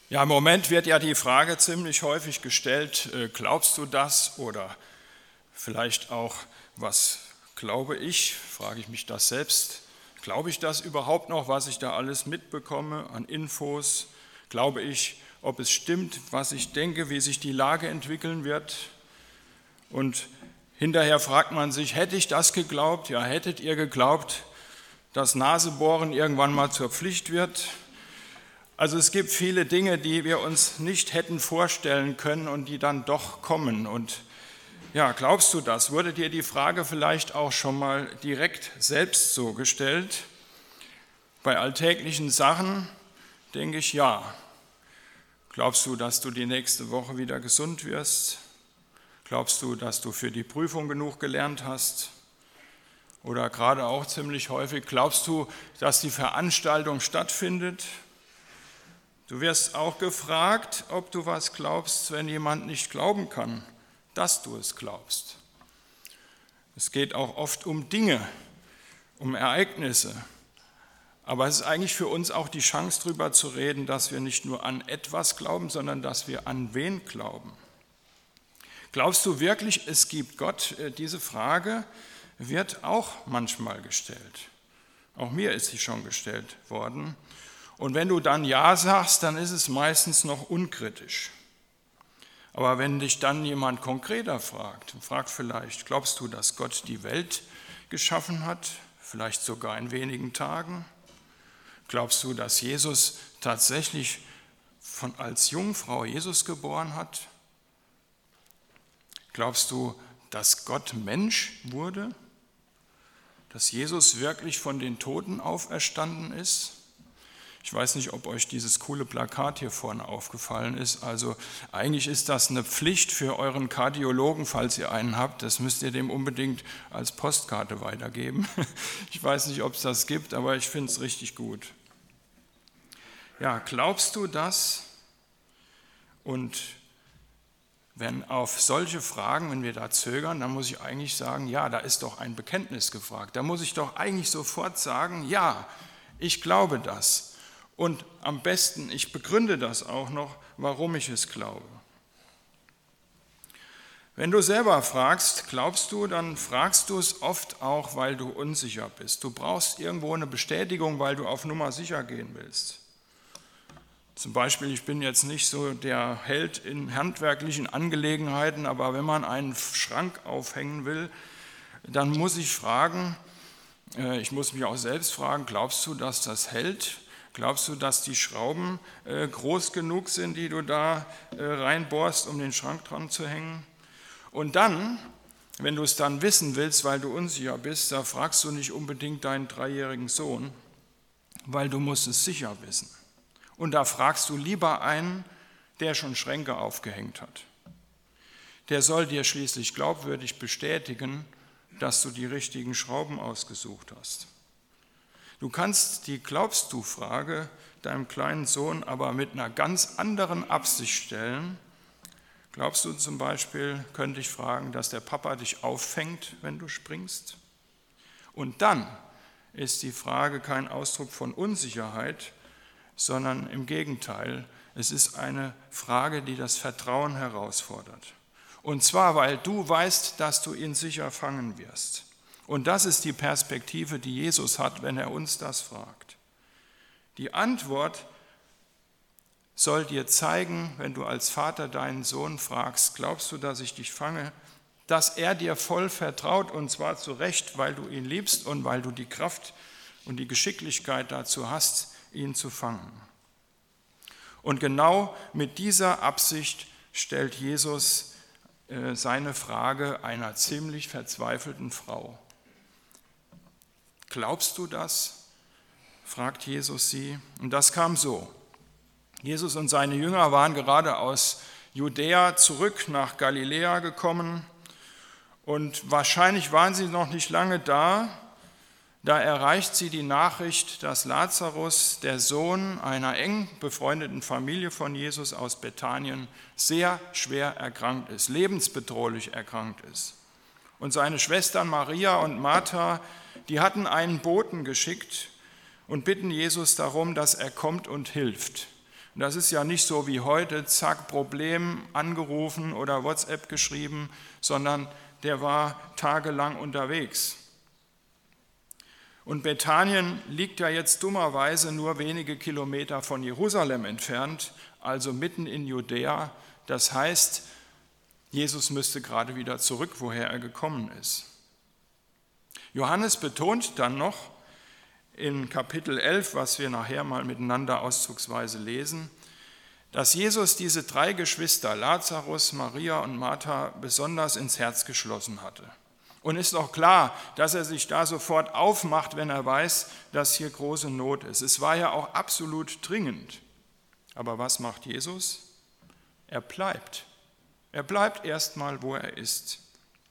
Ja, im Moment wird ja die Frage ziemlich häufig gestellt, glaubst du das? Oder vielleicht auch, was glaube ich? Frage ich mich das selbst. Glaube ich das überhaupt noch, was ich da alles mitbekomme an Infos? Glaube ich, ob es stimmt, was ich denke, wie sich die Lage entwickeln wird? Und hinterher fragt man sich, hätte ich das geglaubt? Ja, hättet ihr geglaubt, dass Nasebohren irgendwann mal zur Pflicht wird? Also es gibt viele Dinge, die wir uns nicht hätten vorstellen können und die dann doch kommen. Und ja, glaubst du das? Wurde dir die Frage vielleicht auch schon mal direkt selbst so gestellt? Bei alltäglichen Sachen denke ich, ja. Glaubst du, dass du die nächste Woche wieder gesund wirst? Glaubst du, dass du für die Prüfung genug gelernt hast? Oder gerade auch ziemlich häufig, glaubst du, dass die Veranstaltung stattfindet? Du wirst auch gefragt, ob du was glaubst, wenn jemand nicht glauben kann, dass du es glaubst. Es geht auch oft um Dinge, um Ereignisse. Aber es ist eigentlich für uns auch die Chance, darüber zu reden, dass wir nicht nur an etwas glauben, sondern dass wir an wen glauben. Glaubst du wirklich, es gibt Gott? Diese Frage wird auch manchmal gestellt. Auch mir ist sie schon gestellt worden. Und wenn du dann Ja sagst, dann ist es meistens noch unkritisch. Aber wenn dich dann jemand konkreter fragt vielleicht, glaubst du, dass Gott die Welt geschaffen hat, vielleicht sogar in wenigen Tagen? Glaubst du, dass Jesus tatsächlich als Jungfrau Jesus geboren hat? Glaubst du, dass Gott Mensch wurde? Dass Jesus wirklich von den Toten auferstanden ist? Ich weiß nicht, ob euch dieses coole Plakat hier vorne aufgefallen ist. Also eigentlich ist das eine Pflicht für euren Kardiologen, falls ihr einen habt. Das müsst ihr dem unbedingt als Postkarte weitergeben. Ich weiß nicht, ob es das gibt, aber ich finde es richtig gut. Ja, glaubst du das? Und wenn auf solche Fragen, wenn wir da zögern, dann muss ich eigentlich sagen, ja, da ist doch ein Bekenntnis gefragt. Da muss ich doch eigentlich sofort sagen, ja, ich glaube das. Und am besten, ich begründe das auch noch, warum ich es glaube. Wenn du selber fragst, glaubst du, dann fragst du es oft auch, weil du unsicher bist. Du brauchst irgendwo eine Bestätigung, weil du auf Nummer sicher gehen willst. Zum Beispiel, ich bin jetzt nicht so der Held in handwerklichen Angelegenheiten, aber wenn man einen Schrank aufhängen will, dann muss ich fragen, ich muss mich auch selbst fragen, glaubst du, dass das hält? Glaubst du, dass die Schrauben groß genug sind, die du da reinbohrst, um den Schrank dran zu hängen? Und dann, wenn du es dann wissen willst, weil du unsicher bist, da fragst du nicht unbedingt deinen 3-jährigen Sohn, weil du musst es sicher wissen. Und da fragst du lieber einen, der schon Schränke aufgehängt hat. Der soll dir schließlich glaubwürdig bestätigen, dass du die richtigen Schrauben ausgesucht hast. Du kannst die Glaubst-du-Frage deinem kleinen Sohn aber mit einer ganz anderen Absicht stellen. Glaubst du zum Beispiel, könnte ich fragen, dass der Papa dich auffängt, wenn du springst? Und dann ist die Frage kein Ausdruck von Unsicherheit, sondern im Gegenteil, es ist eine Frage, die das Vertrauen herausfordert. Und zwar, weil du weißt, dass du ihn sicher fangen wirst. Und das ist die Perspektive, die Jesus hat, wenn er uns das fragt. Die Antwort soll dir zeigen, wenn du als Vater deinen Sohn fragst, glaubst du, dass ich dich fange, dass er dir voll vertraut und zwar zu Recht, weil du ihn liebst und weil du die Kraft und die Geschicklichkeit dazu hast, ihn zu fangen. Und genau mit dieser Absicht stellt Jesus seine Frage einer ziemlich verzweifelten Frau. Glaubst du das? Fragt Jesus sie. Und das kam so. Jesus und seine Jünger waren gerade aus Judäa zurück nach Galiläa gekommen und wahrscheinlich waren sie noch nicht lange da. Da erreicht sie die Nachricht, dass Lazarus, der Sohn einer eng befreundeten Familie von Jesus aus Bethanien, sehr schwer erkrankt ist, lebensbedrohlich erkrankt ist. Und seine Schwestern Maria und Martha, die hatten einen Boten geschickt und bitten Jesus darum, dass er kommt und hilft. Und das ist ja nicht so wie heute, zack, Problem, angerufen oder WhatsApp geschrieben, sondern der war tagelang unterwegs. Und Bethanien liegt ja jetzt dummerweise nur wenige Kilometer von Jerusalem entfernt, also mitten in Judäa. Das heißt, Jesus müsste gerade wieder zurück, woher er gekommen ist. Johannes betont dann noch in Kapitel 11, was wir nachher mal miteinander auszugsweise lesen, dass Jesus diese 3 Geschwister, Lazarus, Maria und Martha, besonders ins Herz geschlossen hatte. Und ist auch klar, dass er sich da sofort aufmacht, wenn er weiß, dass hier große Not ist. Es war ja auch absolut dringend. Aber was macht Jesus? Er bleibt. Er bleibt erstmal, wo er ist.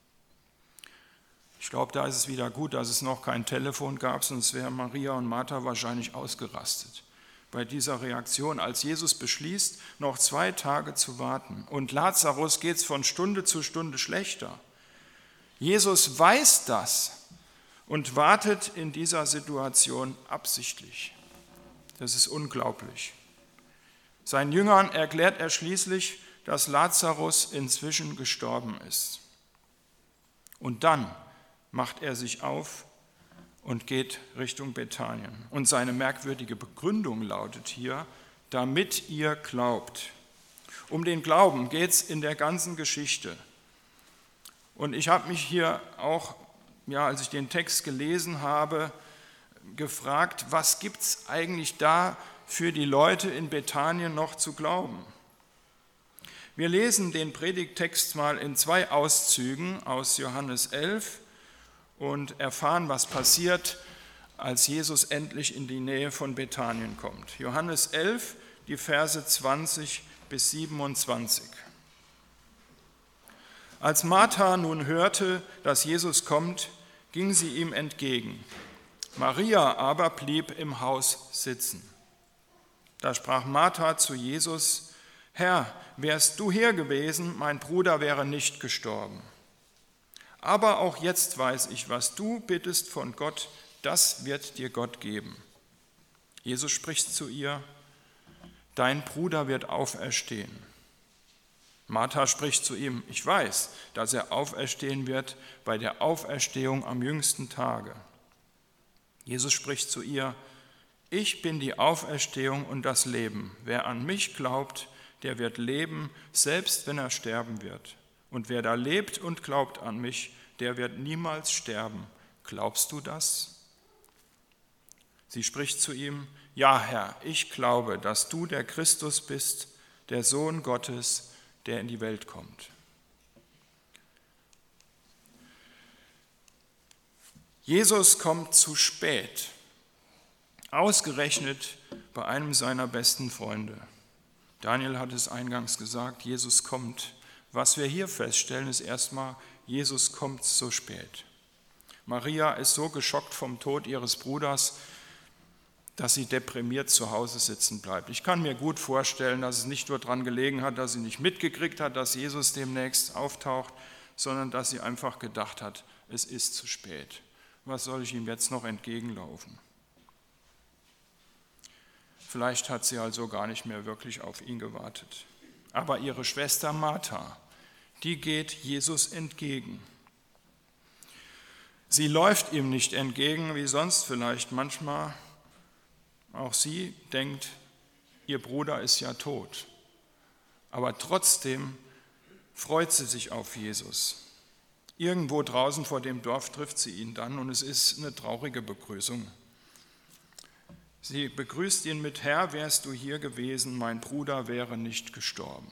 Ich glaube, da ist es wieder gut, dass es noch kein Telefon gab, sonst wären Maria und Martha wahrscheinlich ausgerastet bei dieser Reaktion, als Jesus beschließt, noch 2 Tage zu warten. Und Lazarus geht es von Stunde zu Stunde schlechter. Jesus weiß das und wartet in dieser Situation absichtlich. Das ist unglaublich. Seinen Jüngern erklärt er schließlich, dass Lazarus inzwischen gestorben ist. Und dann macht er sich auf und geht Richtung Bethanien. Und seine merkwürdige Begründung lautet hier, damit ihr glaubt. Um den Glauben geht es in der ganzen Geschichte. Und ich habe mich hier auch, als ich den Text gelesen habe, gefragt, was gibt es eigentlich da für die Leute in Bethanien noch zu glauben? Wir lesen den Predigttext mal in 2 Auszügen aus Johannes 11 und erfahren, was passiert, als Jesus endlich in die Nähe von Bethanien kommt. Johannes 11, die Verse 20 bis 27. Als Martha nun hörte, dass Jesus kommt, ging sie ihm entgegen. Maria aber blieb im Haus sitzen. Da sprach Martha zu Jesus: Herr, wärst du hier gewesen, mein Bruder wäre nicht gestorben. Aber auch jetzt weiß ich, was du bittest von Gott, das wird dir Gott geben. Jesus spricht zu ihr: Dein Bruder wird auferstehen. Martha spricht zu ihm: Ich weiß, dass er auferstehen wird bei der Auferstehung am jüngsten Tage. Jesus spricht zu ihr: Ich bin die Auferstehung und das Leben. Wer an mich glaubt, der wird leben, selbst wenn er sterben wird. Und wer da lebt und glaubt an mich, der wird niemals sterben. Glaubst du das? Sie spricht zu ihm: Ja, Herr, ich glaube, dass du der Christus bist, der Sohn Gottes, der in die Welt kommt. Jesus kommt zu spät, ausgerechnet bei einem seiner besten Freunde. Daniel hat es eingangs gesagt, Jesus kommt. Was wir hier feststellen, ist erstmal, Jesus kommt so spät. Maria ist so geschockt vom Tod ihres Bruders, dass sie deprimiert zu Hause sitzen bleibt. Ich kann mir gut vorstellen, dass es nicht nur daran gelegen hat, dass sie nicht mitgekriegt hat, dass Jesus demnächst auftaucht, sondern dass sie einfach gedacht hat, es ist zu spät. Was soll ich ihm jetzt noch entgegenlaufen? Vielleicht hat sie also gar nicht mehr wirklich auf ihn gewartet. Aber ihre Schwester Martha, die geht Jesus entgegen. Sie läuft ihm nicht entgegen, wie sonst vielleicht manchmal. Auch sie denkt, ihr Bruder ist ja tot. Aber trotzdem freut sie sich auf Jesus. Irgendwo draußen vor dem Dorf trifft sie ihn dann und es ist eine traurige Begrüßung. Sie begrüßt ihn mit: Herr, wärst du hier gewesen, mein Bruder wäre nicht gestorben.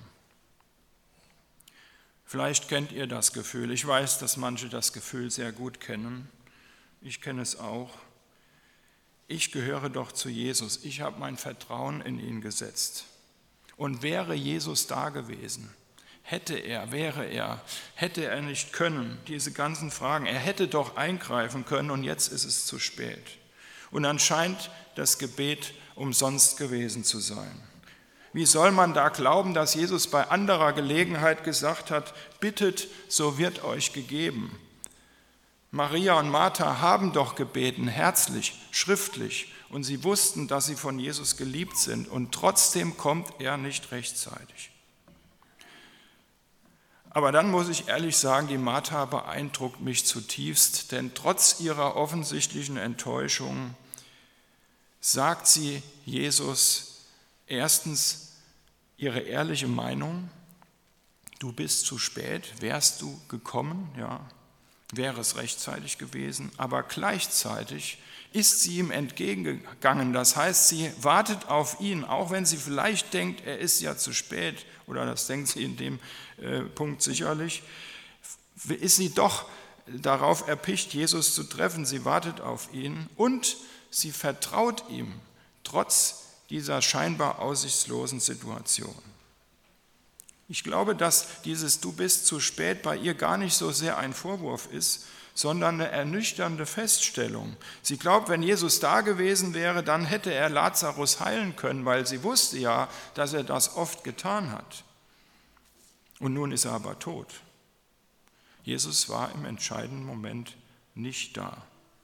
Vielleicht kennt ihr das Gefühl. Ich weiß, dass manche das Gefühl sehr gut kennen. Ich kenne es auch. Ich gehöre doch zu Jesus. Ich habe mein Vertrauen in ihn gesetzt. Und wäre Jesus da gewesen, hätte er nicht können, diese ganzen Fragen. Er hätte doch eingreifen können und jetzt ist es zu spät. Und dann scheint das Gebet umsonst gewesen zu sein. Wie soll man da glauben, dass Jesus bei anderer Gelegenheit gesagt hat: Bittet, so wird euch gegeben? Maria und Martha haben doch gebeten, herzlich, schriftlich, und sie wussten, dass sie von Jesus geliebt sind und trotzdem kommt er nicht rechtzeitig. Aber dann muss ich ehrlich sagen, die Martha beeindruckt mich zutiefst, denn trotz ihrer offensichtlichen Enttäuschung sagt sie Jesus erstens ihre ehrliche Meinung: Du bist zu spät, wärst du gekommen, ja, wäre es rechtzeitig gewesen, aber gleichzeitig ist sie ihm entgegengegangen. Das heißt, sie wartet auf ihn, auch wenn sie vielleicht denkt, er ist ja zu spät, oder das denkt sie in dem Punkt sicherlich, ist sie doch darauf erpicht, Jesus zu treffen. Sie wartet auf ihn und sie vertraut ihm, trotz dieser scheinbar aussichtslosen Situation. Ich glaube, dass dieses "Du bist zu spät" bei ihr gar nicht so sehr ein Vorwurf ist, sondern eine ernüchternde Feststellung. Sie glaubt, wenn Jesus da gewesen wäre, dann hätte er Lazarus heilen können, weil sie wusste ja, dass er das oft getan hat. Und nun ist er aber tot. Jesus war im entscheidenden Moment nicht da.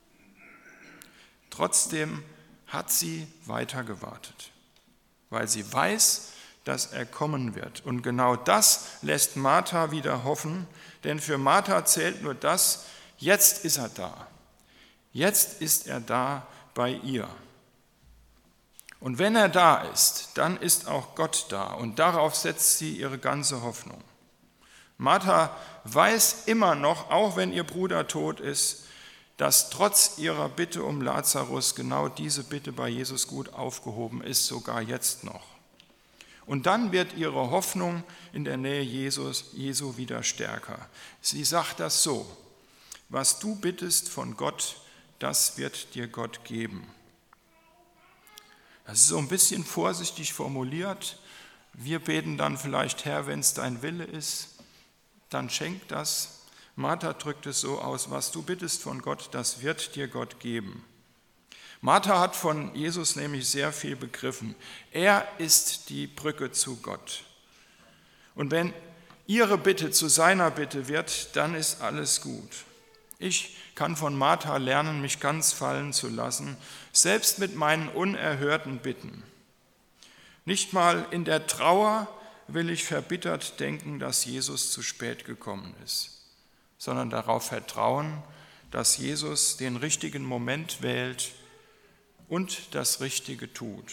Trotzdem hat sie weiter gewartet, weil sie weiß, dass er kommen wird. Und genau das lässt Martha wieder hoffen, denn für Martha zählt nur das: Jetzt ist er da. Jetzt ist er da bei ihr. Und wenn er da ist, dann ist auch Gott da. Und darauf setzt sie ihre ganze Hoffnung. Martha weiß immer noch, auch wenn ihr Bruder tot ist, dass trotz ihrer Bitte um Lazarus genau diese Bitte bei Jesus gut aufgehoben ist, sogar jetzt noch. Und dann wird ihre Hoffnung in der Nähe Jesu wieder stärker. Sie sagt das so: Was du bittest von Gott, das wird dir Gott geben. Das ist so ein bisschen vorsichtig formuliert. Wir beten dann vielleicht: Herr, wenn es dein Wille ist, dann schenk das. Martha drückt es so aus: Was du bittest von Gott, das wird dir Gott geben. Martha hat von Jesus nämlich sehr viel begriffen. Er ist die Brücke zu Gott. Und wenn ihre Bitte zu seiner Bitte wird, dann ist alles gut. Ich kann von Martha lernen, mich ganz fallen zu lassen, selbst mit meinen unerhörten Bitten. Nicht mal in der Trauer will ich verbittert denken, dass Jesus zu spät gekommen ist, sondern darauf vertrauen, dass Jesus den richtigen Moment wählt und das Richtige tut.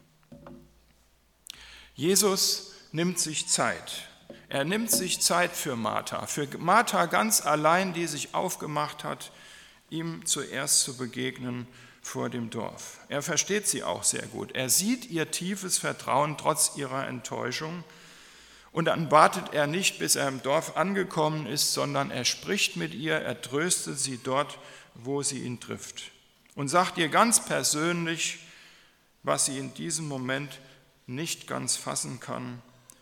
Jesus nimmt sich Zeit. Er nimmt sich Zeit für Martha ganz allein, die sich aufgemacht hat, ihm zuerst zu begegnen vor dem Dorf. Er versteht sie auch sehr gut. Er sieht ihr tiefes Vertrauen trotz ihrer Enttäuschung. Und dann wartet er nicht, bis er im Dorf angekommen ist, sondern er spricht mit ihr, er tröstet sie dort, wo sie ihn trifft. Und sagt ihr ganz persönlich, was sie in diesem Moment nicht ganz fassen kann.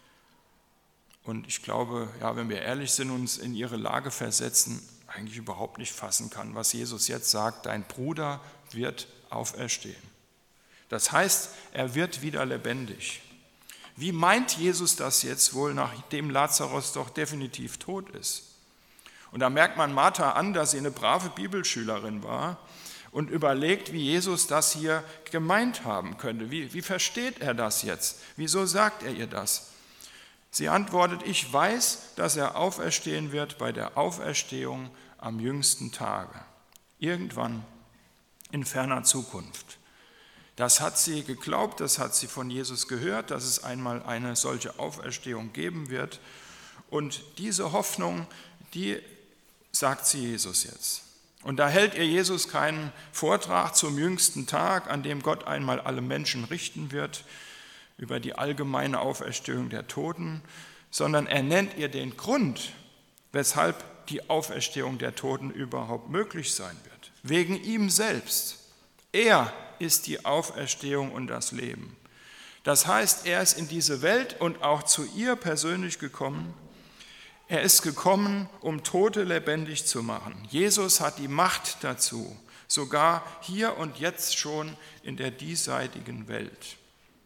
Und ich glaube, ja, wenn wir ehrlich sind, uns in ihre Lage versetzen, eigentlich überhaupt nicht fassen kann, was Jesus jetzt sagt: Dein Bruder wird auferstehen. Das heißt, er wird wieder lebendig. Wie meint Jesus das jetzt wohl, nachdem Lazarus doch definitiv tot ist? Und da merkt man Martha an, dass sie eine brave Bibelschülerin war und überlegt, wie Jesus das hier gemeint haben könnte. Wie versteht er das jetzt? Wieso sagt er ihr das? Sie antwortet: Ich weiß, dass er auferstehen wird bei der Auferstehung am jüngsten Tage, irgendwann in ferner Zukunft. Das hat sie geglaubt, das hat sie von Jesus gehört, dass es einmal eine solche Auferstehung geben wird. Und diese Hoffnung, die sagt sie Jesus jetzt. Und da hält ihr Jesus keinen Vortrag zum jüngsten Tag, an dem Gott einmal alle Menschen richten wird, über die allgemeine Auferstehung der Toten, sondern er nennt ihr den Grund, weshalb die Auferstehung der Toten überhaupt möglich sein wird. Wegen ihm selbst. Er ist die Auferstehung und das Leben. Das heißt, er ist in diese Welt und auch zu ihr persönlich gekommen. Er ist gekommen, um Tote lebendig zu machen. Jesus hat die Macht dazu, sogar hier und jetzt schon in der diesseitigen Welt.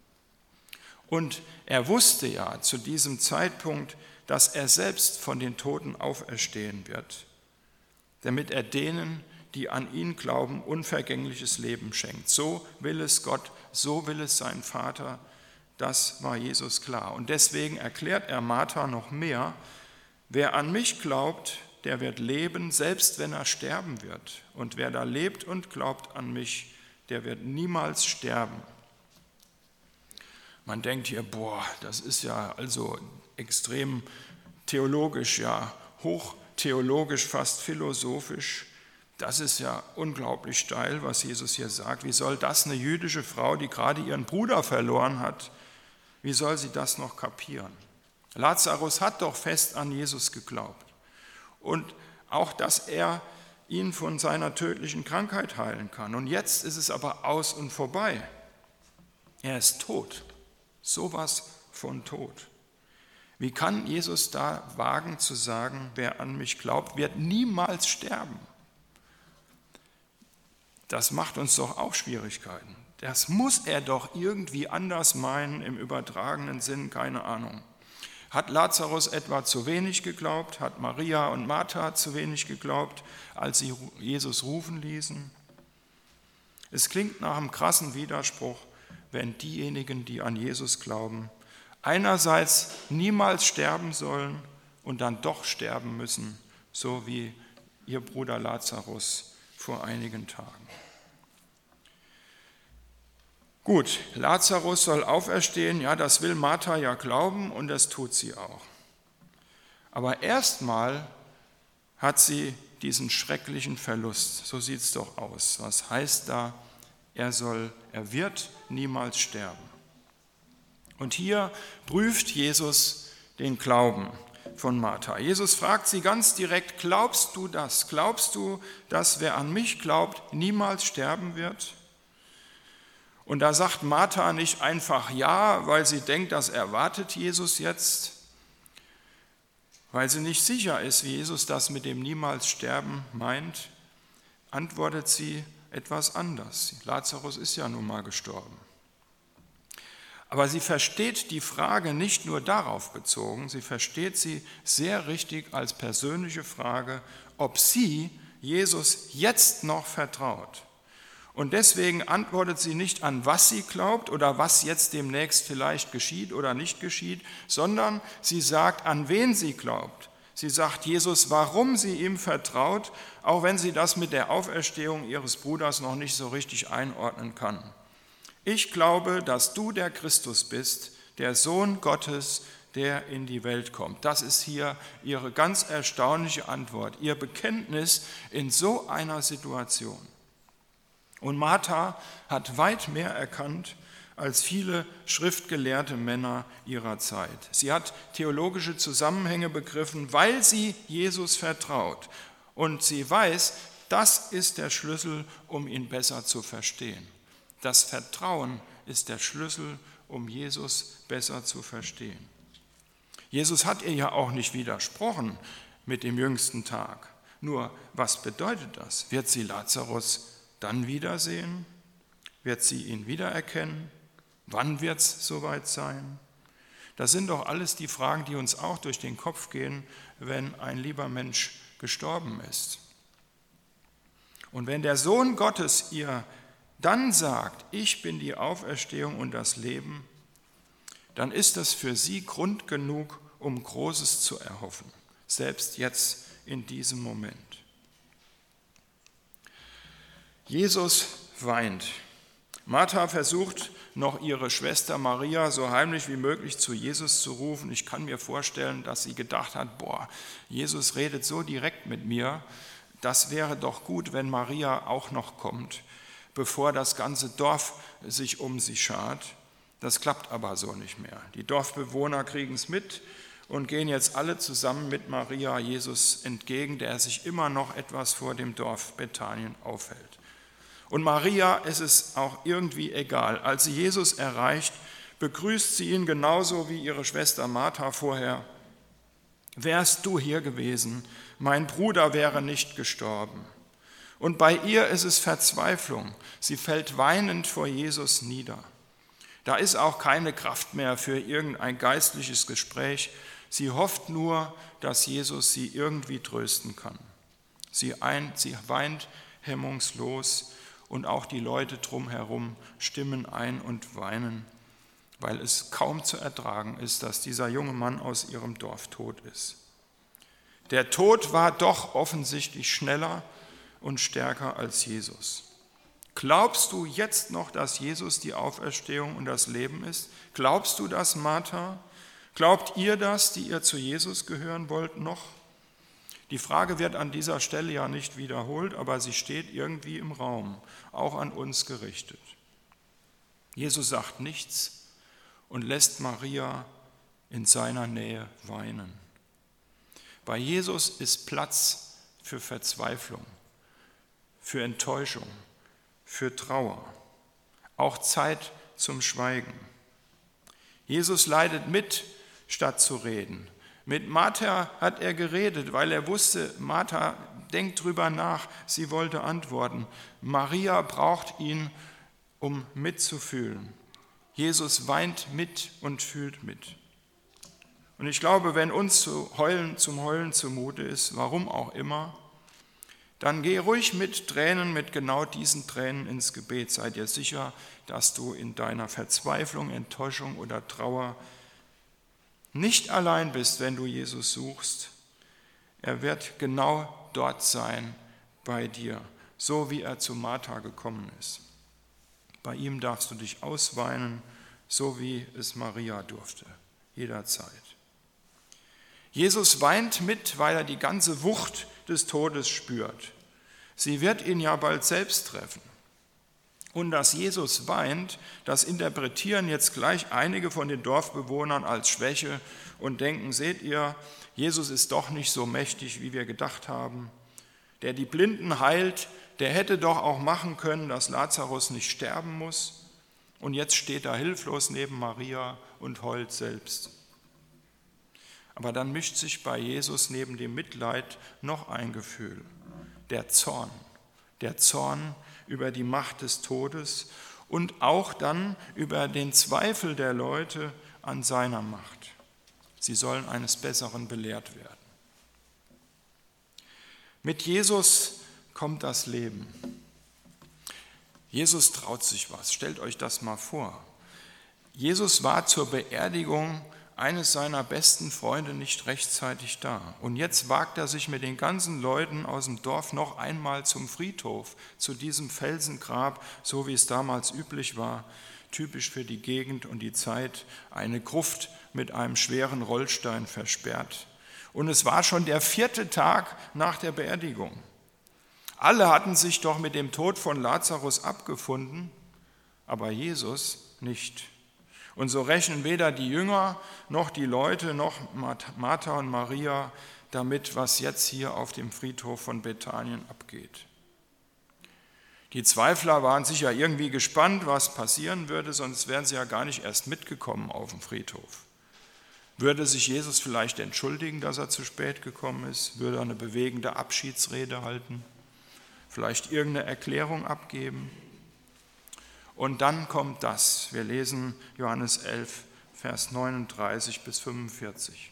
Und er wusste ja zu diesem Zeitpunkt, dass er selbst von den Toten auferstehen wird, damit er denen, die an ihn glauben, unvergängliches Leben schenkt. So will es Gott, so will es sein Vater. Das war Jesus klar. Und deswegen erklärt er Martha noch mehr: Wer an mich glaubt, der wird leben, selbst wenn er sterben wird. Und wer da lebt und glaubt an mich, der wird niemals sterben. Man denkt hier, das ist ja also extrem theologisch, ja hochtheologisch, fast philosophisch. Das ist ja unglaublich steil, was Jesus hier sagt. Wie soll das eine jüdische Frau, die gerade ihren Bruder verloren hat, wie soll sie das noch kapieren? Lazarus hat doch fest an Jesus geglaubt und auch, dass er ihn von seiner tödlichen Krankheit heilen kann. Und jetzt ist es aber aus und vorbei. Er ist tot, sowas von tot. Wie kann Jesus da wagen zu sagen, wer an mich glaubt, wird niemals sterben? Das macht uns doch auch Schwierigkeiten. Das muss er doch irgendwie anders meinen, im übertragenen Sinn, keine Ahnung. Hat Lazarus etwa zu wenig geglaubt? Hat Maria und Martha zu wenig geglaubt, als sie Jesus rufen ließen? Es klingt nach einem krassen Widerspruch, wenn diejenigen, die an Jesus glauben, einerseits niemals sterben sollen und dann doch sterben müssen, so wie ihr Bruder Lazarus vor einigen Tagen. Gut, Lazarus soll auferstehen, ja, das will Martha ja glauben und das tut sie auch. Aber erstmal hat sie diesen schrecklichen Verlust, so sieht es doch aus. Was heißt da, er wird niemals sterben. Und hier prüft Jesus den Glauben von Martha. Jesus fragt sie ganz direkt: Glaubst du das? Glaubst du, dass wer an mich glaubt, niemals sterben wird? Und da sagt Martha nicht einfach ja, weil sie denkt, das erwartet Jesus jetzt, weil sie nicht sicher ist, wie Jesus das mit dem niemals sterben meint, antwortet sie etwas anders. Lazarus ist ja nun mal gestorben. Aber sie versteht die Frage nicht nur darauf bezogen, sie versteht sie sehr richtig als persönliche Frage, ob sie Jesus jetzt noch vertraut. Und deswegen antwortet sie nicht an, was sie glaubt oder was jetzt demnächst vielleicht geschieht oder nicht geschieht, sondern sie sagt, an wen sie glaubt. Sie sagt Jesus, warum sie ihm vertraut, auch wenn sie das mit der Auferstehung ihres Bruders noch nicht so richtig einordnen kann. Ich glaube, dass du der Christus bist, der Sohn Gottes, der in die Welt kommt. Das ist hier ihre ganz erstaunliche Antwort, ihr Bekenntnis in so einer Situation. Und Martha hat weit mehr erkannt als viele schriftgelehrte Männer ihrer Zeit. Sie hat theologische Zusammenhänge begriffen, weil sie Jesus vertraut. Und sie weiß, das ist der Schlüssel, um ihn besser zu verstehen. Das Vertrauen ist der Schlüssel, um Jesus besser zu verstehen. Jesus hat ihr ja auch nicht widersprochen mit dem jüngsten Tag. Nur, was bedeutet das? Wird sie Lazarus dann wiedersehen? Wird sie ihn wiedererkennen? Wann wird es soweit sein? Das sind doch alles die Fragen, die uns auch durch den Kopf gehen, wenn ein lieber Mensch gestorben ist. Und wenn der Sohn Gottes ihr dann sagt, ich bin die Auferstehung und das Leben, dann ist das für sie Grund genug, um Großes zu erhoffen, selbst jetzt in diesem Moment. Jesus weint. Martha versucht noch ihre Schwester Maria so heimlich wie möglich zu Jesus zu rufen. Ich kann mir vorstellen, dass sie gedacht hat, Jesus redet so direkt mit mir, das wäre doch gut, wenn Maria auch noch kommt, bevor das ganze Dorf sich um sie schart. Das klappt aber so nicht mehr. Die Dorfbewohner kriegen es mit und gehen jetzt alle zusammen mit Maria Jesus entgegen, der sich immer noch etwas vor dem Dorf Bethanien aufhält. Und Maria ist es auch irgendwie egal. Als sie Jesus erreicht, begrüßt sie ihn genauso wie ihre Schwester Martha vorher. Wärst du hier gewesen, mein Bruder wäre nicht gestorben. Und bei ihr ist es Verzweiflung. Sie fällt weinend vor Jesus nieder. Da ist auch keine Kraft mehr für irgendein geistliches Gespräch. Sie hofft nur, dass Jesus sie irgendwie trösten kann. Sie weint hemmungslos, und auch die Leute drumherum stimmen ein und weinen, weil es kaum zu ertragen ist, dass dieser junge Mann aus ihrem Dorf tot ist. Der Tod war doch offensichtlich schneller und stärker als Jesus. Glaubst du jetzt noch, dass Jesus die Auferstehung und das Leben ist? Glaubst du das, Martha? Glaubt ihr das, die ihr zu Jesus gehören wollt, noch? Die Frage wird an dieser Stelle ja nicht wiederholt, aber sie steht irgendwie im Raum, auch an uns gerichtet. Jesus sagt nichts und lässt Maria in seiner Nähe weinen. Bei Jesus ist Platz für Verzweiflung, für Enttäuschung, für Trauer, auch Zeit zum Schweigen. Jesus leidet mit, statt zu reden. Mit Martha hat er geredet, weil er wusste, Martha denkt drüber nach, sie wollte antworten. Maria braucht ihn, um mitzufühlen. Jesus weint mit und fühlt mit. Und ich glaube, wenn uns zum Heulen zumute ist, warum auch immer, dann geh ruhig mit Tränen, mit genau diesen Tränen ins Gebet. Sei dir sicher, dass du in deiner Verzweiflung, Enttäuschung oder Trauer nicht allein bist, wenn du Jesus suchst. Er wird genau dort sein bei dir, so wie er zu Martha gekommen ist. Bei ihm darfst du dich ausweinen, so wie es Maria durfte, jederzeit. Jesus weint mit, weil er die ganze Wucht des Todes spürt. Sie wird ihn ja bald selbst treffen. Und dass Jesus weint, das interpretieren jetzt gleich einige von den Dorfbewohnern als Schwäche und denken, seht ihr, Jesus ist doch nicht so mächtig, wie wir gedacht haben. Der die Blinden heilt, der hätte doch auch machen können, dass Lazarus nicht sterben muss. Und jetzt steht er hilflos neben Maria und heult selbst. Aber dann mischt sich bei Jesus neben dem Mitleid noch ein Gefühl, der Zorn über die Macht des Todes und auch dann über den Zweifel der Leute an seiner Macht. Sie sollen eines Besseren belehrt werden. Mit Jesus kommt das Leben. Jesus traut sich was. Stellt euch das mal vor. Jesus war zur Beerdigung eines seiner besten Freunde nicht rechtzeitig da. Und jetzt wagt er sich mit den ganzen Leuten aus dem Dorf noch einmal zum Friedhof, zu diesem Felsengrab, so wie es damals üblich war, typisch für die Gegend und die Zeit, eine Gruft mit einem schweren Rollstein versperrt. Und es war schon der 4. Tag nach der Beerdigung. Alle hatten sich doch mit dem Tod von Lazarus abgefunden, aber Jesus nicht. Und so rechnen weder die Jünger noch die Leute noch Martha und Maria damit, was jetzt hier auf dem Friedhof von Bethanien abgeht. Die Zweifler waren sicher irgendwie gespannt, was passieren würde, sonst wären sie ja gar nicht erst mitgekommen auf dem Friedhof. Würde sich Jesus vielleicht entschuldigen, dass er zu spät gekommen ist? Würde er eine bewegende Abschiedsrede halten? Vielleicht irgendeine Erklärung abgeben? Und dann kommt das. Wir lesen Johannes 11, Vers 39 bis 45.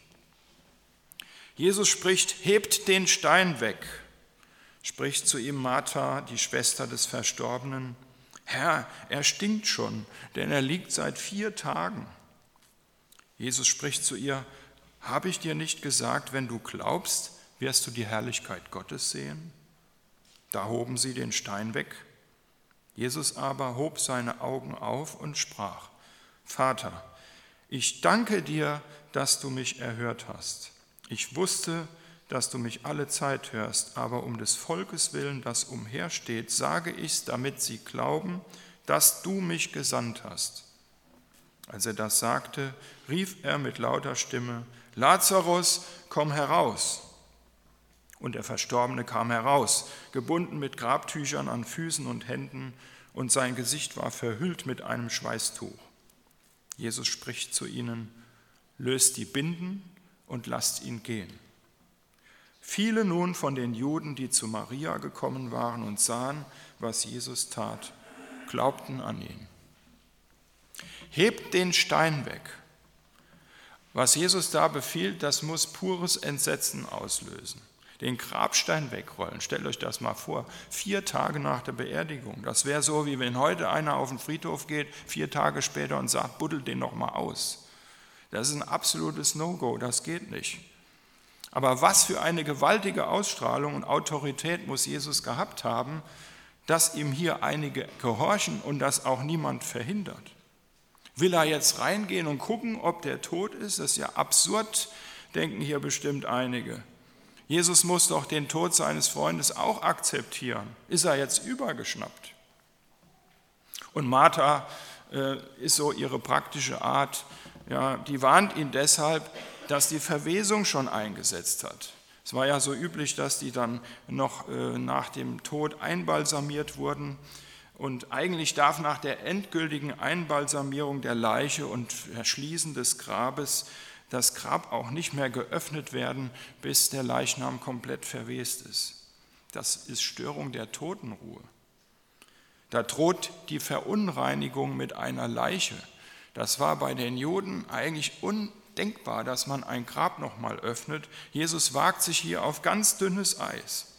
Jesus spricht, hebt den Stein weg, spricht zu ihm Martha, die Schwester des Verstorbenen. Herr, er stinkt schon, denn er liegt seit 4 Tagen. Jesus spricht zu ihr, habe ich dir nicht gesagt, wenn du glaubst, wirst du die Herrlichkeit Gottes sehen? Da hoben sie den Stein weg. Jesus aber hob seine Augen auf und sprach, Vater, ich danke dir, dass du mich erhört hast. Ich wusste, dass du mich alle Zeit hörst, aber um des Volkes willen, das umhersteht, sage ich's, damit sie glauben, dass du mich gesandt hast. Als er das sagte, rief er mit lauter Stimme, Lazarus, komm heraus. Und der Verstorbene kam heraus, gebunden mit Grabtüchern an Füßen und Händen, und sein Gesicht war verhüllt mit einem Schweißtuch. Jesus spricht zu ihnen, löst die Binden und lasst ihn gehen. Viele nun von den Juden, die zu Maria gekommen waren und sahen, was Jesus tat, glaubten an ihn. Hebt den Stein weg. Was Jesus da befiehlt, das muss pures Entsetzen auslösen. den Grabstein wegrollen. Stellt euch das mal vor, 4 Tage nach der Beerdigung. Das wäre so, wie wenn heute einer auf den Friedhof geht, 4 Tage später und sagt, buddelt den noch mal aus. Das ist ein absolutes No-Go, das geht nicht. Aber was für eine gewaltige Ausstrahlung und Autorität muss Jesus gehabt haben, dass ihm hier einige gehorchen und das auch niemand verhindert. Will er jetzt reingehen und gucken, ob der tot ist? Das ist ja absurd, denken hier bestimmt einige. Jesus muss doch den Tod seines Freundes auch akzeptieren. Ist er jetzt übergeschnappt? Und Martha ist so ihre praktische Art, ja, die warnt ihn deshalb, dass die Verwesung schon eingesetzt hat. Es war ja so üblich, dass die dann noch nach dem Tod einbalsamiert wurden. Und eigentlich darf nach der endgültigen Einbalsamierung der Leiche und Verschließen des Grabes das Grab auch nicht mehr geöffnet werden, bis der Leichnam komplett verwest ist. Das ist Störung der Totenruhe. Da droht die Verunreinigung mit einer Leiche. Das war bei den Juden eigentlich undenkbar, dass man ein Grab nochmal öffnet. Jesus wagt sich hier auf ganz dünnes Eis.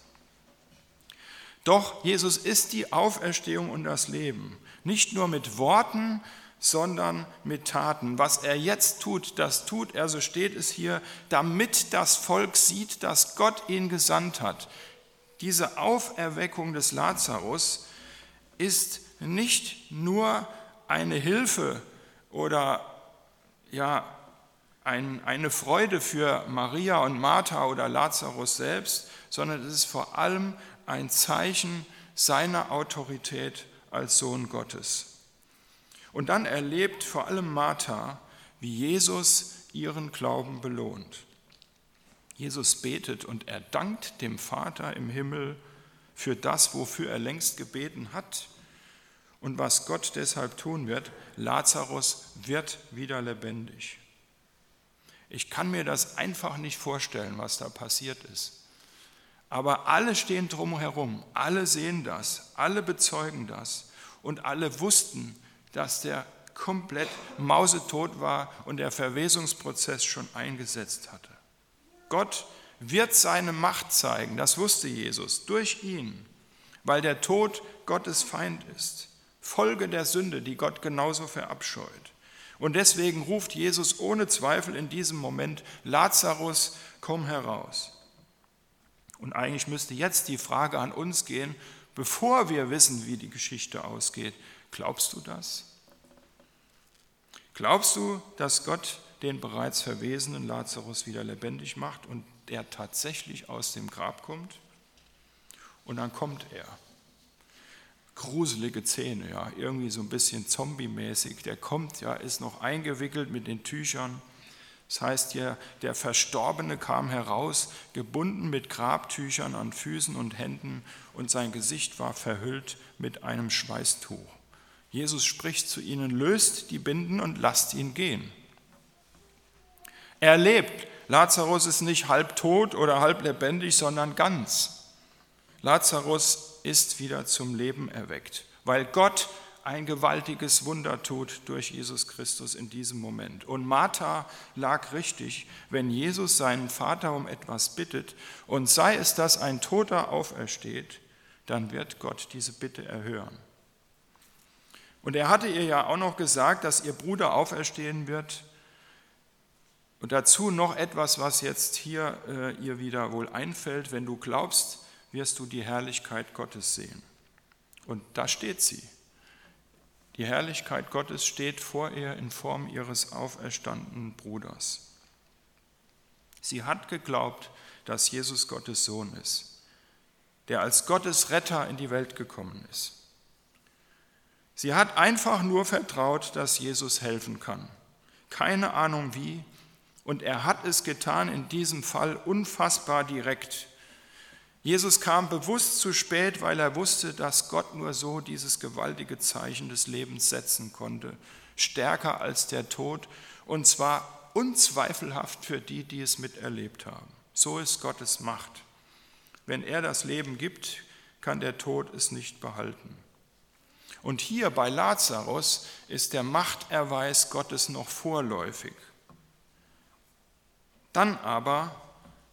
Doch Jesus ist die Auferstehung und das Leben. Nicht nur mit Worten, sondern mit Taten. Was er jetzt tut, das tut er, so steht es hier, damit das Volk sieht, dass Gott ihn gesandt hat. Diese Auferweckung des Lazarus ist nicht nur eine Hilfe oder ja, eine Freude für Maria und Martha oder Lazarus selbst, sondern es ist vor allem ein Zeichen seiner Autorität als Sohn Gottes. Und dann erlebt vor allem Martha, wie Jesus ihren Glauben belohnt. Jesus betet und er dankt dem Vater im Himmel für das, wofür er längst gebeten hat und was Gott deshalb tun wird. Lazarus wird wieder lebendig. Ich kann mir das einfach nicht vorstellen, was da passiert ist. Aber alle stehen drumherum, alle sehen das, alle bezeugen das und alle wussten, dass der komplett mausetot war und der Verwesungsprozess schon eingesetzt hatte. Gott wird seine Macht zeigen, das wusste Jesus, durch ihn, weil der Tod Gottes Feind ist, Folge der Sünde, die Gott genauso verabscheut. Und deswegen ruft Jesus ohne Zweifel in diesem Moment, Lazarus, komm heraus. Und eigentlich müsste jetzt die Frage an uns gehen, bevor wir wissen, wie die Geschichte ausgeht, glaubst du das? Glaubst du, dass Gott den bereits verwesenen Lazarus wieder lebendig macht und der tatsächlich aus dem Grab kommt? Und dann kommt er. Gruselige Szene, ja, irgendwie so ein bisschen zombie-mäßig. Der kommt, ja, ist noch eingewickelt mit den Tüchern. Das heißt hier, der Verstorbene kam heraus, gebunden mit Grabtüchern an Füßen und Händen und sein Gesicht war verhüllt mit einem Schweißtuch. Jesus spricht zu ihnen, löst die Binden und lasst ihn gehen. Er lebt. Lazarus ist nicht halb tot oder halb lebendig, sondern ganz. Lazarus ist wieder zum Leben erweckt, weil Gott ein gewaltiges Wunder tut durch Jesus Christus in diesem Moment. Und Martha lag richtig, wenn Jesus seinen Vater um etwas bittet und sei es, dass ein Toter aufersteht, dann wird Gott diese Bitte erhören. Und er hatte ihr ja auch noch gesagt, dass ihr Bruder auferstehen wird. Und dazu noch etwas, was jetzt hier ihr wieder wohl einfällt. Wenn du glaubst, wirst du die Herrlichkeit Gottes sehen. Und da steht sie. Die Herrlichkeit Gottes steht vor ihr in Form ihres auferstandenen Bruders. Sie hat geglaubt, dass Jesus Gottes Sohn ist, der als Gottes Retter in die Welt gekommen ist. Sie hat einfach nur vertraut, dass Jesus helfen kann. Keine Ahnung wie. Und er hat es getan, in diesem Fall unfassbar direkt. Jesus kam bewusst zu spät, weil er wusste, dass Gott nur so dieses gewaltige Zeichen des Lebens setzen konnte. Stärker als der Tod und zwar unzweifelhaft für die, die es miterlebt haben. So ist Gottes Macht. Wenn er das Leben gibt, kann der Tod es nicht behalten. Und hier bei Lazarus ist der Machterweis Gottes noch vorläufig. Dann aber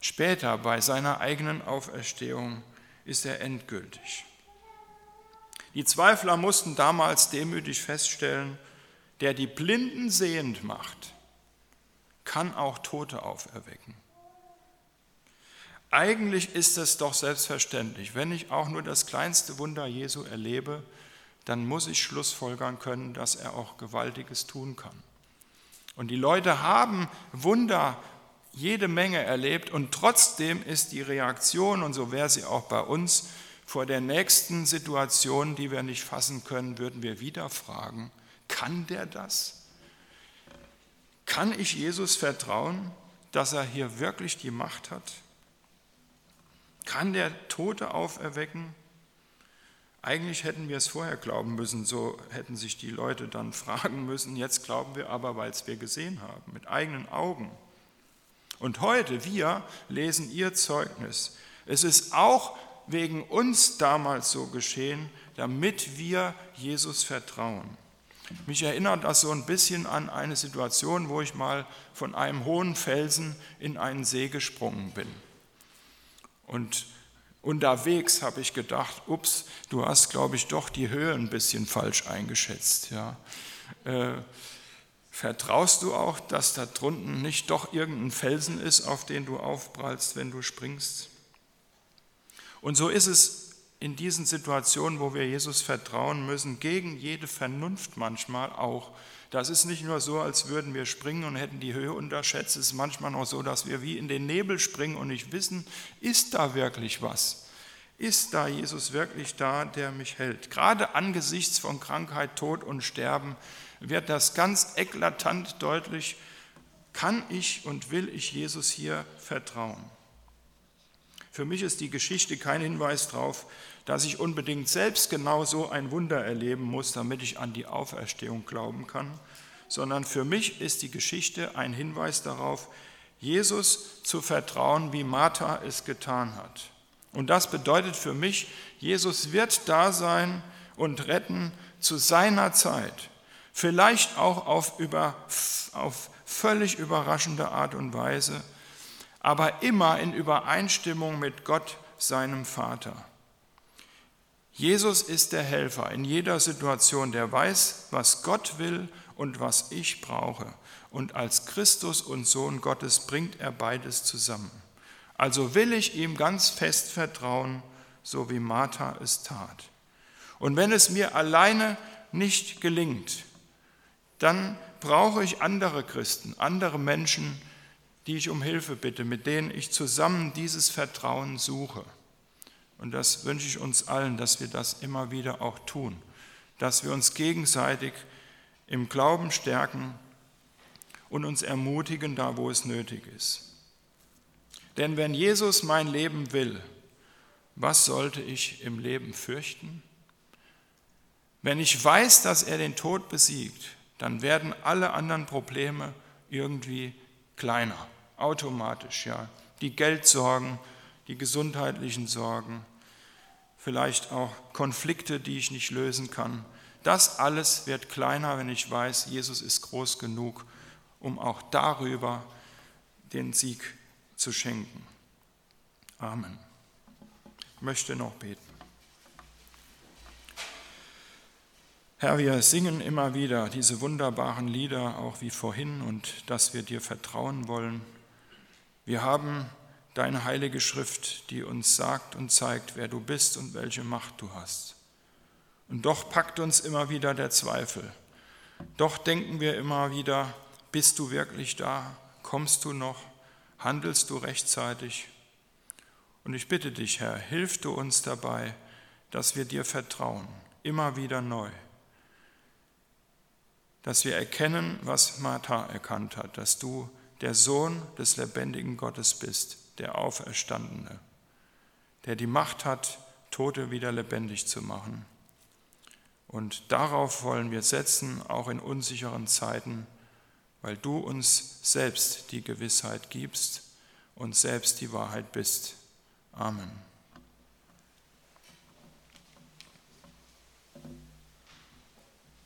Später, bei seiner eigenen Auferstehung, ist er endgültig. Die Zweifler mussten damals demütig feststellen, der die Blinden sehend macht, kann auch Tote auferwecken. Eigentlich ist es doch selbstverständlich. Wenn ich auch nur das kleinste Wunder Jesu erlebe, dann muss ich schlussfolgern können, dass er auch Gewaltiges tun kann. Und die Leute haben Wunder jede Menge erlebt und trotzdem ist die Reaktion, und so wäre sie auch bei uns, vor der nächsten Situation, die wir nicht fassen können, würden wir wieder fragen, kann der das? Kann ich Jesus vertrauen, dass er hier wirklich die Macht hat? Kann der Tote auferwecken? Eigentlich hätten wir es vorher glauben müssen, so hätten sich die Leute dann fragen müssen. Jetzt glauben wir aber, weil es wir gesehen haben, mit eigenen Augen. Und heute, wir lesen ihr Zeugnis. Es ist auch wegen uns damals so geschehen, damit wir Jesus vertrauen. Mich erinnert das so ein bisschen an eine Situation, wo ich mal von einem hohen Felsen in einen See gesprungen bin. Und unterwegs habe ich gedacht, ups, du hast, glaube ich, doch die Höhe ein bisschen falsch eingeschätzt. Ja. Vertraust du auch, dass da drunten nicht doch irgendein Felsen ist, auf den du aufprallst, wenn du springst? Und so ist es in diesen Situationen, wo wir Jesus vertrauen müssen, gegen jede Vernunft manchmal auch. Das ist nicht nur so, als würden wir springen und hätten die Höhe unterschätzt. Es ist manchmal noch so, dass wir wie in den Nebel springen und nicht wissen, ist da wirklich was? Ist da Jesus wirklich da, der mich hält? Gerade angesichts von Krankheit, Tod und Sterben wird das ganz eklatant deutlich, kann ich und will ich Jesus hier vertrauen? Für mich ist die Geschichte kein Hinweis darauf, dass ich unbedingt selbst genau so ein Wunder erleben muss, damit ich an die Auferstehung glauben kann, sondern für mich ist die Geschichte ein Hinweis darauf, Jesus zu vertrauen, wie Martha es getan hat. Und das bedeutet für mich, Jesus wird da sein und retten zu seiner Zeit, vielleicht auch auf völlig überraschende Art und Weise, aber immer in Übereinstimmung mit Gott, seinem Vater. Jesus ist der Helfer in jeder Situation, der weiß, was Gott will und was ich brauche. Und als Christus und Sohn Gottes bringt er beides zusammen. Also will ich ihm ganz fest vertrauen, so wie Martha es tat. Und wenn es mir alleine nicht gelingt, dann brauche ich andere Christen, andere Menschen, die ich um Hilfe bitte, mit denen ich zusammen dieses Vertrauen suche. Und das wünsche ich uns allen, dass wir das immer wieder auch tun, dass wir uns gegenseitig im Glauben stärken und uns ermutigen, da wo es nötig ist. Denn wenn Jesus mein Leben will, was sollte ich im Leben fürchten? Wenn ich weiß, dass er den Tod besiegt, dann werden alle anderen Probleme irgendwie kleiner, automatisch. Ja. Die Geldsorgen, die gesundheitlichen Sorgen, vielleicht auch Konflikte, die ich nicht lösen kann. Das alles wird kleiner, wenn ich weiß, Jesus ist groß genug, um auch darüber den Sieg zu schenken. Amen. Ich möchte noch beten. Herr, wir singen immer wieder diese wunderbaren Lieder, auch wie vorhin, und dass wir dir vertrauen wollen. Wir haben deine heilige Schrift, die uns sagt und zeigt, wer du bist und welche Macht du hast. Und doch packt uns immer wieder der Zweifel. Doch denken wir immer wieder, bist du wirklich da? Kommst du noch? Handelst du rechtzeitig? Und ich bitte dich, Herr, hilf du uns dabei, dass wir dir vertrauen, immer wieder neu. Dass wir erkennen, was Martha erkannt hat, dass du der Sohn des lebendigen Gottes bist, der Auferstandene, der die Macht hat, Tote wieder lebendig zu machen. Und darauf wollen wir setzen, auch in unsicheren Zeiten, weil du uns selbst die Gewissheit gibst und selbst die Wahrheit bist. Amen.